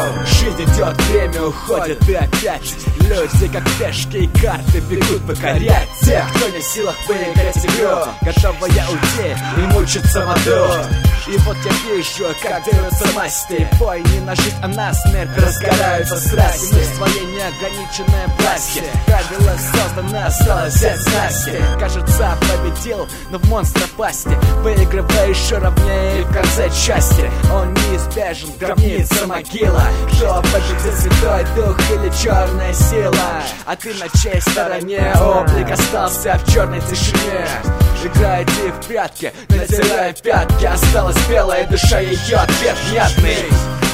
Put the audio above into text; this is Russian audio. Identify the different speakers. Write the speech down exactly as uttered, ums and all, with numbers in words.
Speaker 1: Жизнь идет, время уходит, и опять люди, как пешки и карты, бегут покорять тех, кто не в силах выиграть игру, готовая уйти и мучиться в аду. И вот я вижу, как дерутся масти. Бой не на жизнь, а на смерть, разгораются страсти. Мы в своей неограниченной власти, правило создано, осталось взять снасти. Кажется, победил, но в монстра пасти, выигрывая еще равнее в конце части. Он неизбежен, гробница, могила. Кто победит, святой дух или черная сила? А ты на чьей стороне? Облик остался в черной тишине. Играйте в прятки, натирая пятки. Осталась белая душа, ее ответ внятный.